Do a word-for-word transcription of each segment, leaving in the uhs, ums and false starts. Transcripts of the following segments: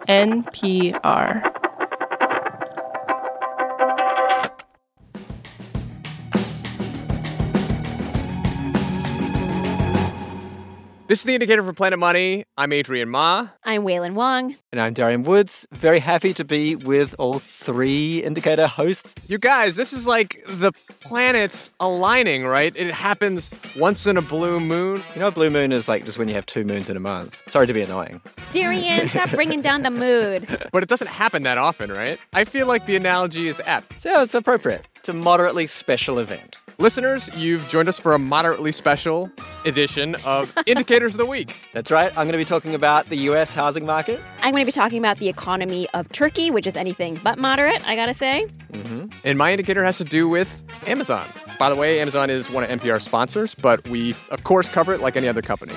N P R. This is The Indicator from Planet Money. I'm Adrian Ma. I'm Wailin Wong. And I'm Darian Woods. Very happy to be with all three Indicator hosts. You guys, this is like the planets aligning, right? It happens once in a blue moon. You know, a blue moon is like just when you have two moons in a month. Sorry to be annoying. Darian, stop bringing down the mood. But it doesn't happen that often, right? I feel like the analogy is apt. So yeah, it's appropriate. It's a moderately special event. Listeners, you've joined us for a moderately special edition of Indicators of the Week. That's right. I'm going to be talking about the U S housing market. I'm going to be talking about the economy of Turkey, which is anything but moderate, I gotta say. Mm-hmm. And my indicator has to do with Amazon. By the way, Amazon is one of N P R's sponsors, but we, of course, cover it like any other company.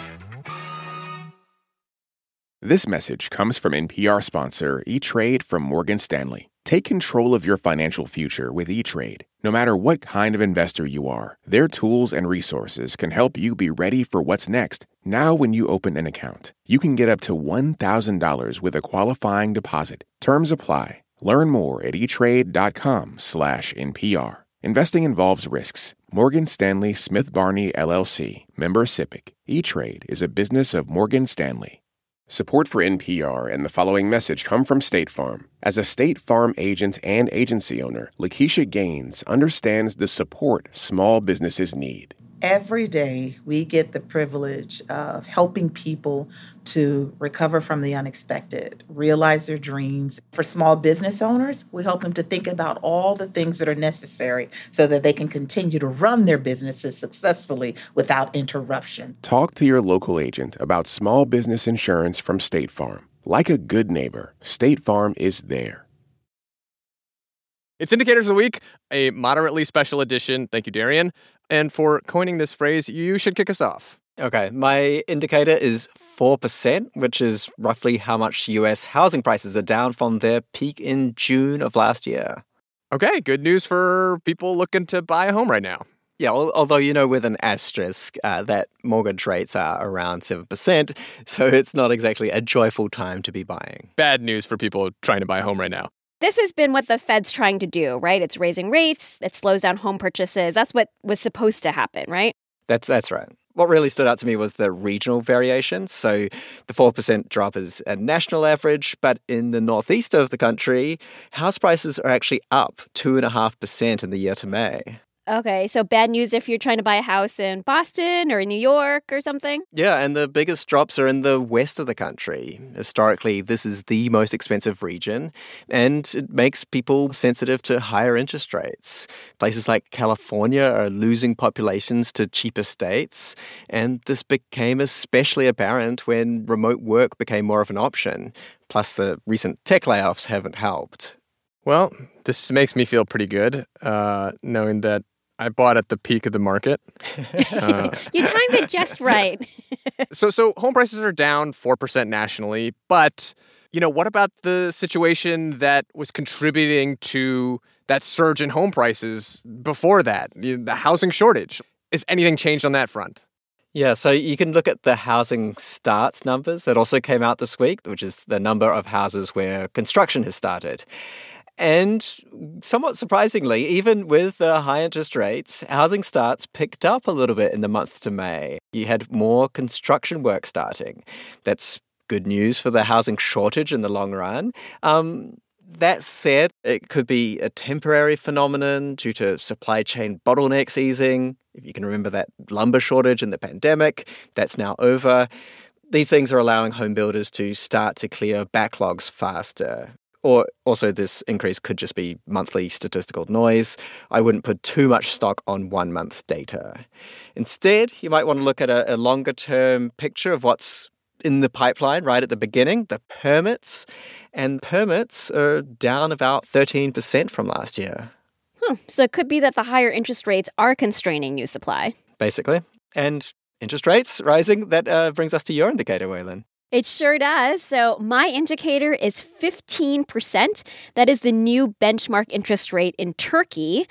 This message comes from N P R sponsor E-Trade from Morgan Stanley. Take control of your financial future with E-Trade. No matter what kind of investor you are, their tools and resources can help you be ready for what's next. Now when you open an account, you can get up to one thousand dollars with a qualifying deposit. Terms apply. Learn more at etrade.com slash NPR. Investing involves risks. Morgan Stanley Smith Barney, L L C. Member SIPC. E-Trade is a business of Morgan Stanley. Support for N P R and the following message come from State Farm. As a State Farm agent and agency owner, Lakeisha Gaines understands the support small businesses need. Every day, we get the privilege of helping people to recover from the unexpected, realize their dreams. For small business owners, we help them to think about all the things that are necessary so that they can continue to run their businesses successfully without interruption. Talk to your local agent about small business insurance from State Farm. Like a good neighbor, State Farm is there. It's Indicators of the Week, a moderately special edition. Thank you, Darian. And for coining this phrase, you should kick us off. Okay, my indicator is four percent, which is roughly how much U S housing prices are down from their peak in June of last year. Okay, good news for people looking to buy a home right now. Yeah, although, you know, with an asterisk, uh, that mortgage rates are around seven percent, so it's not exactly a joyful time to be buying. Bad news for people trying to buy a home right now. This has been what the Fed's trying to do, right? It's raising rates. It slows down home purchases. That's what was supposed to happen, right? That's that's right. What really stood out to me was the regional variation. So the four percent drop is a national average, but in the northeast of the country, house prices are actually up two point five percent in the year to May. Okay, so bad news if you're trying to buy a house in Boston or in New York or something? Yeah, and the biggest drops are in the west of the country. Historically, this is the most expensive region, and it makes people sensitive to higher interest rates. Places like California are losing populations to cheaper states, and this became especially apparent when remote work became more of an option. Plus, the recent tech layoffs haven't helped. Well, this makes me feel pretty good, uh, knowing that I bought at the peak of the market. Uh, you timed it just right. so so home prices are down four percent nationally, but, you know, what about the situation that was contributing to that surge in home prices before that, the housing shortage? Is anything changed on that front? Yeah, so you can look at the housing starts numbers that also came out this week, which is the number of houses where construction has started. And somewhat surprisingly, even with the high interest rates, housing starts picked up a little bit in the month to May. You had more construction work starting. That's good news for the housing shortage in the long run. Um, that said, it could be a temporary phenomenon due to supply chain bottlenecks easing. If you can remember that lumber shortage in the pandemic, that's now over. These things are allowing home builders to start to clear backlogs faster. Or also this increase could just be monthly statistical noise. I wouldn't put too much stock on one month's data. Instead, you might want to look at a, a longer-term picture of what's in the pipeline right at the beginning, the permits. And permits are down about thirteen percent from last year. Hmm. So it could be that the higher interest rates are constraining new supply. Basically. And interest rates rising, that uh, brings us to your indicator, Wailin. It sure does. So my indicator is fifteen percent. That is the new benchmark interest rate in Turkey.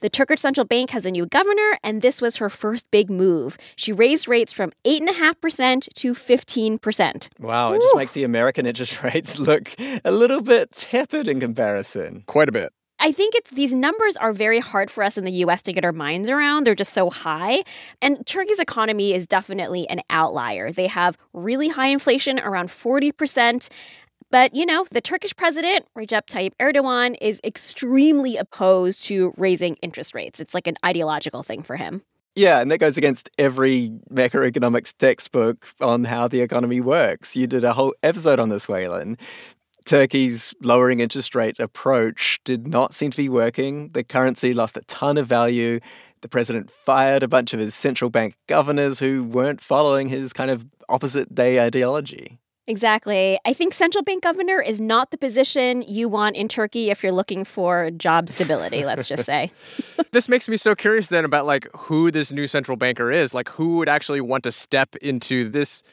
The Turkish central bank has a new governor, and this was her first big move. She raised rates from eight point five percent to fifteen percent. Wow, it just makes the American interest rates look a little bit tepid in comparison. Quite a bit. I think it's, these numbers are very hard for us in the U S to get our minds around. They're just so high. And Turkey's economy is definitely an outlier. They have really high inflation, around forty percent. But, you know, the Turkish president, Recep Tayyip Erdogan, is extremely opposed to raising interest rates. It's like an ideological thing for him. Yeah, and that goes against every macroeconomics textbook on how the economy works. You did a whole episode on this, Waylon. Turkey's lowering interest rate approach did not seem to be working. The currency lost a ton of value. The president fired a bunch of his central bank governors who weren't following his kind of opposite day ideology. Exactly. I think central bank governor is not the position you want in Turkey if you're looking for job stability, let's just say. This makes me so curious then about like who this new central banker is. Like who would actually want to step into this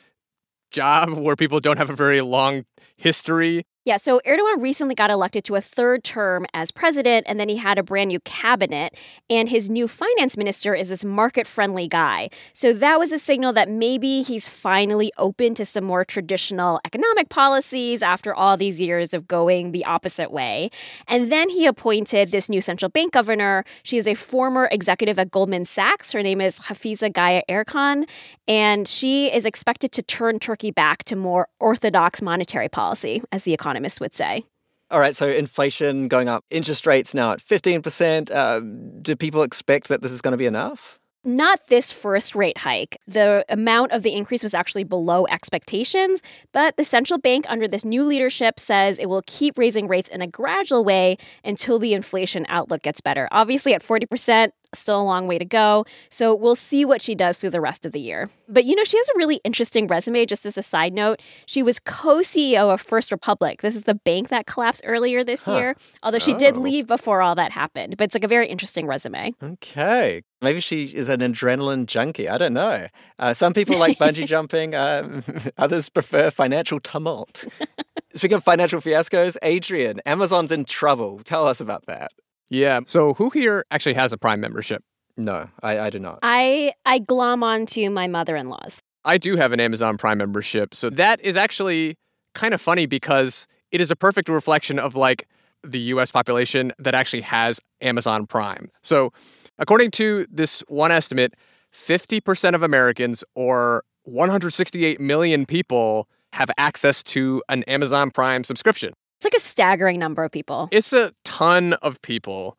job where people don't have a very long history? Yeah, so Erdogan recently got elected to a third term as president, and then he had a brand new cabinet. And his new finance minister is this market-friendly guy. So that was a signal that maybe he's finally open to some more traditional economic policies after all these years of going the opposite way. And then he appointed this new central bank governor. She is a former executive at Goldman Sachs. Her name is Hafize Gaye Erkan, and she is expected to turn Turkey back to more orthodox monetary policy, as the economists would say. All right, so inflation going up, interest rates now at fifteen percent. Um, do people expect that this is going to be enough? Not this first rate hike. The amount of the increase was actually below expectations, but the central bank under this new leadership says it will keep raising rates in a gradual way until the inflation outlook gets better. Obviously, at forty percent, still a long way to go. So we'll see what she does through the rest of the year. But, you know, she has a really interesting resume, just as a side note. She was co-C E O of First Republic. This is the bank that collapsed earlier this huh. year, although she oh. did leave before all that happened. But it's like a very interesting resume. Okay. Maybe she is an adrenaline junkie. I don't know. Uh, some people like bungee jumping. Um, others prefer financial tumult. Speaking of financial fiascos, Adrian, Amazon's in trouble. Tell us about that. Yeah. So who here actually has a Prime membership? No, I, I do not. I, I glom onto my mother-in-law's. I do have an Amazon Prime membership. So that is actually kind of funny because it is a perfect reflection of like the U S population that actually has Amazon Prime. So according to this one estimate, fifty percent of Americans, or one hundred sixty-eight million people, have access to an Amazon Prime subscription. It's like a staggering number of people. It's a ton of people.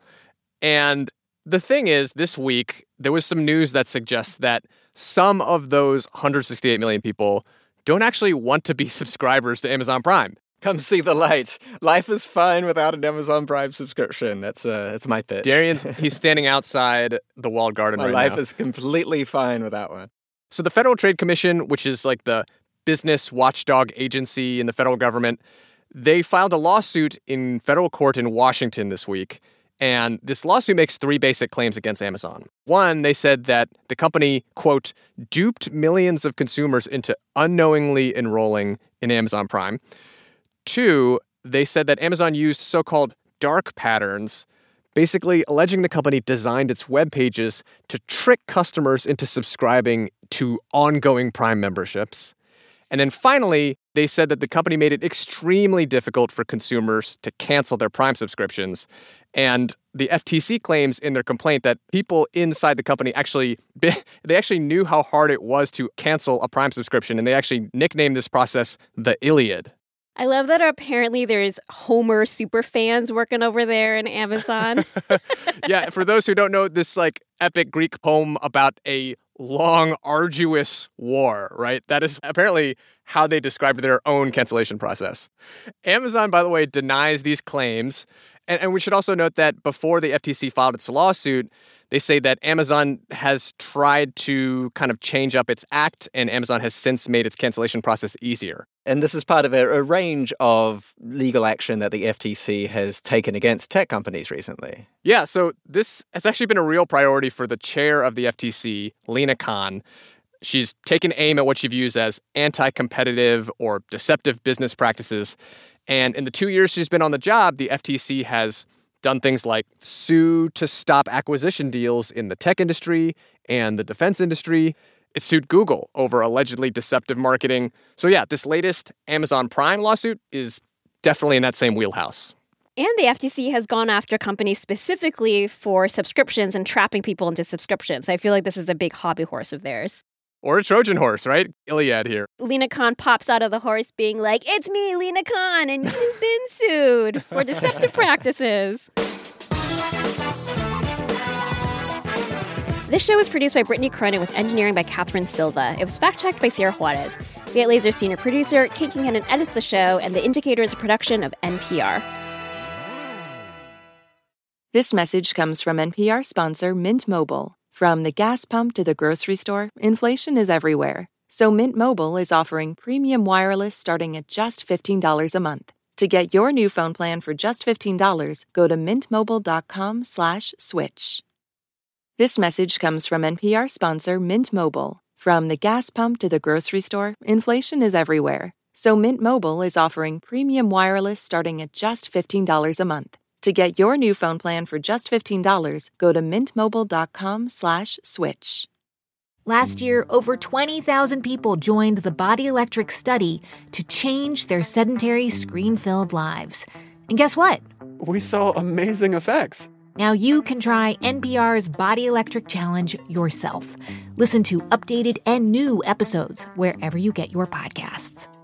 And the thing is, this week, there was some news that suggests that some of those one hundred sixty-eight million people don't actually want to be subscribers to Amazon Prime. Come see the light. Life is fine without an Amazon Prime subscription. That's uh, that's my pitch. Darian's, he's standing outside the walled garden my right now. My life is completely fine without one. So the Federal Trade Commission, which is like the business watchdog agency in the federal government, they filed a lawsuit in federal court in Washington this week. And this lawsuit makes three basic claims against Amazon. One, they said that the company, quote, duped millions of consumers into unknowingly enrolling in Amazon Prime. Two, they said that Amazon used so-called dark patterns, basically alleging the company designed its web pages to trick customers into subscribing to ongoing Prime memberships. And then finally, they said that the company made it extremely difficult for consumers to cancel their Prime subscriptions. And the F T C claims in their complaint that people inside the company actually, they actually knew how hard it was to cancel a Prime subscription, and they actually nicknamed this process the Iliad. I love that apparently there's Homer super fans working over there in Amazon. Yeah, for those who don't know, this like epic Greek poem about a long, arduous war, right? That is apparently how they described their own cancellation process. Amazon, by the way, denies these claims. And, and we should also note that before the F T C filed its lawsuit, they say that Amazon has tried to kind of change up its act, and Amazon has since made its cancellation process easier. And this is part of a, a range of legal action that the F T C has taken against tech companies recently. Yeah, so this has actually been a real priority for the chair of the F T C, Lina Khan. She's taken aim at what she views as anti-competitive or deceptive business practices. And in the two years she's been on the job, the F T C has done things like sue to stop acquisition deals in the tech industry and the defense industry. It sued Google over allegedly deceptive marketing. So yeah, this latest Amazon Prime lawsuit is definitely in that same wheelhouse. And the F T C has gone after companies specifically for subscriptions and trapping people into subscriptions. I feel like this is a big hobby horse of theirs. Or a Trojan horse, right? Iliad here. Lina Khan pops out of the horse being like, "It's me, Lina Khan, and you've been sued for deceptive practices." This show was produced by Brittany Cronin with engineering by Catherine Silva. It was fact-checked by Sierra Juarez. Get Laser's senior producer, Kate Kincannon edits the show, and The Indicator is a production of N P R. This message comes from N P R sponsor Mint Mobile. From the gas pump to the grocery store, inflation is everywhere. So Mint Mobile is offering premium wireless starting at just fifteen dollars a month. To get your new phone plan for just fifteen dollars, go to mintmobile.com slash switch. This message comes from N P R sponsor Mint Mobile. From the gas pump to the grocery store, inflation is everywhere. So Mint Mobile is offering premium wireless starting at just fifteen dollars a month. To get your new phone plan for just fifteen dollars, go to mintmobile.com slash switch. Last year, over twenty thousand people joined the Body Electric study to change their sedentary, screen-filled lives. And guess what? We saw amazing effects. Now you can try N P R's Body Electric Challenge yourself. Listen to updated and new episodes wherever you get your podcasts.